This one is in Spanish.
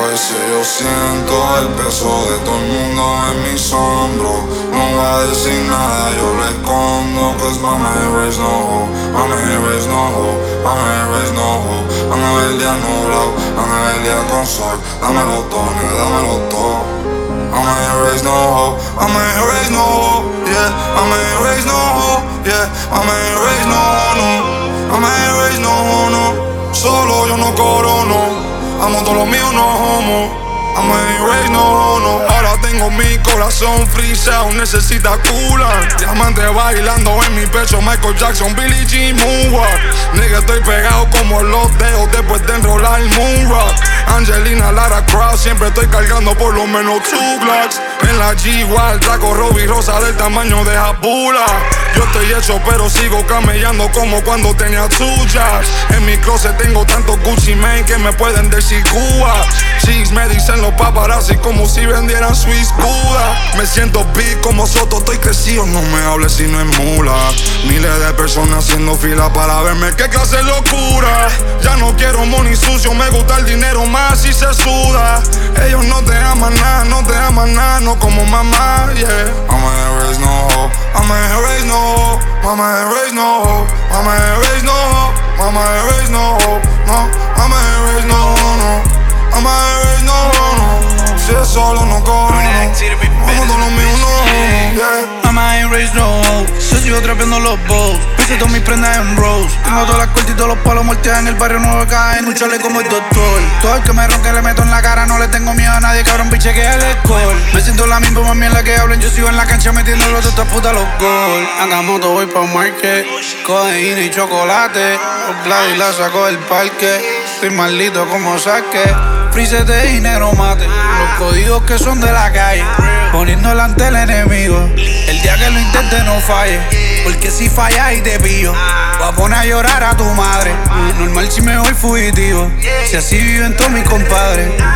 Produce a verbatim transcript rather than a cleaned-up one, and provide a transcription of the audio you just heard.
veces yo siento el peso de todo el mundo en mis hombros. No va a decir nada, yo le escondo. Cause mama raise no hope, mama raise no hope, mama raise no hope. Vamos el día nublado, vamos el día con sol. Dámelo todo, nigga, dámelo todo. Mama raise no hope, mama raise no hope, yeah. Mama raise no hope, yeah. Mama raise no no, mama raise no no. Solo yo no corono, amo todo lo mío, no homo. I'm a raise no, no. Ahora tengo mi corazón freezeado, necesita coolant. Diamante bailando en mi pecho, Michael Jackson, Billie Jean, Moonwalk. Nigga, estoy pegado como los dedos después de enrolar el Moonrock. Angelina, Lara Croft, siempre estoy cargando por lo menos two Glocks. En la G-Wild, traco Robbie Rosa del tamaño de Jabula. Yo estoy hecho pero sigo camellando como cuando tenía two jobs. En mi closet tengo tantos Gucci Mane que me pueden decir Cuba. Chicks me dicen los paparazzi como si vendieran Swiss Buda. Me siento big como Soto, estoy crecido, no me hables si no es mula. Miles de personas haciendo fila para verme, qué clase de locura. Ya no quiero money sucio, me gusta el dinero más y se suda. Ellos no te aman nada, no te aman nada, no como mamá, yeah. Mama raise no hope, mama raise no hope, mama raise no hope, mama raise no hope, mama raise no hope, no, mama raise no no, mama raise no no. Si es solo no corro, vamos todos los míos no, yeah. Mama ain't raised no hope. Yo sigo trapeando los bows. Puse todas mis prendas en Rose. Tengo todas las cortas y todos los palos muertos en el barrio nuevo caen. Un chale como el doctor. Todo el que me ronque le meto en la cara. No le tengo miedo a nadie, cabrón, biche que es el alcohol. Me siento la misma mami en la que hablen. Yo sigo en la cancha metiéndolo a estas putas los gol. Hagamos todo, voy pa' market. Codeína y chocolate. Los y la saco del parque. Estoy maldito como saque. Frícete y negro mate. Los códigos que son de la calle. Poniendo delante el enemigo. El día que lo intente no falle. Porque si fallas y te pillo, voy a poner a llorar a tu madre. Normal si me voy fugitivo. Si así viven todos mis compadres.